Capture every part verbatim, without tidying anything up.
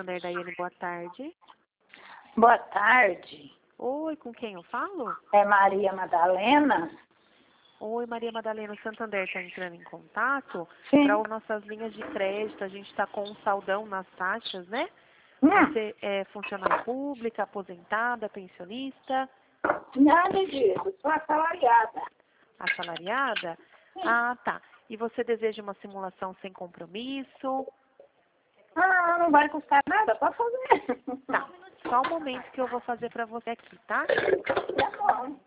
Santander, Daiane, boa tarde. Boa tarde. Oi, com quem eu falo? É Maria Madalena. Oi, Maria Madalena, o Santander está entrando em contato Sim. para as nossas linhas de crédito. A gente está com um saldão nas taxas, né? Hum, Você é funcionária pública, aposentada, pensionista, nada disso, sou assalariada. assalariada? Sim. Ah, tá. E você deseja uma simulação sem compromisso? Ah, não vai custar nada, pode fazer. Tá. Só um momento que eu vou fazer para você aqui, tá? Tá bom.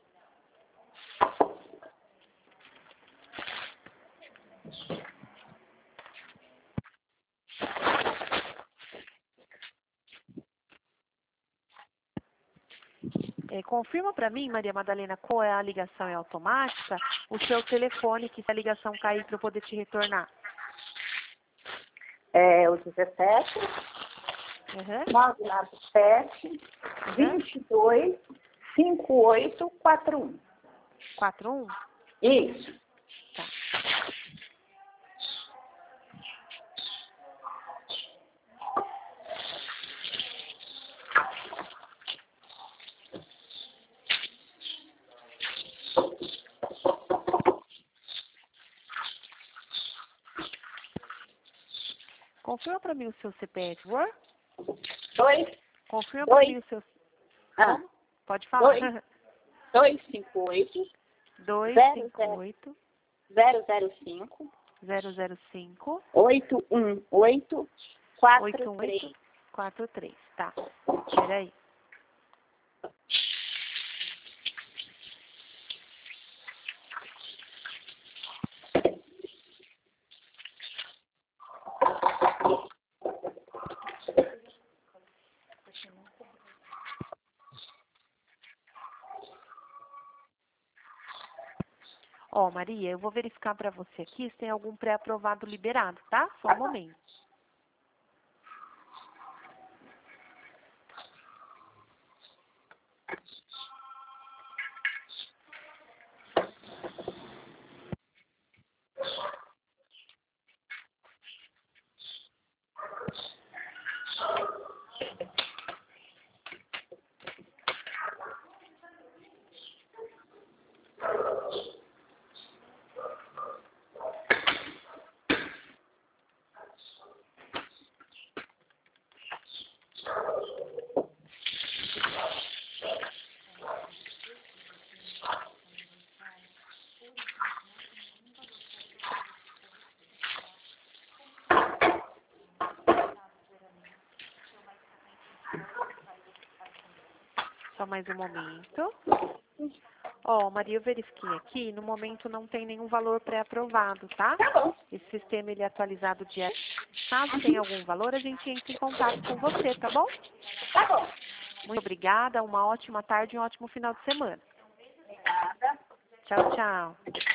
É, confirma para mim, Maria Madalena, qual é a ligação é automática, o seu telefone, que se a ligação cair para eu poder te retornar. É o dezessete, Uhum. nove nove sete, vinte e dois, cinquenta e oito, quarenta e um. quatro um? Isso. Tá. Confirma para mim o seu C P F, por favor? Dois, Confirma para dois, mim o seu... ah, Como? Pode falar. dois, dois, cinco, oito, dois zero, cinco zero, oito, zero, zero, cinco, zero zero cinco, oito, um, oito, quatro, oito um três. oito, quatro três. Tá. Peraí. Ó, Maria, eu vou verificar para você aqui se tem algum pré-aprovado liberado, tá? Só um momento. Só mais um momento. Ó, Maria, eu verifiquei aqui, no momento não tem nenhum valor pré-aprovado, tá? Tá bom. Esse sistema ele é atualizado diário. Caso tenha algum valor, a gente entra em contato com você, tá bom? Tá bom. Muito obrigada, uma ótima tarde e um ótimo final de semana. Obrigada. Tchau, tchau.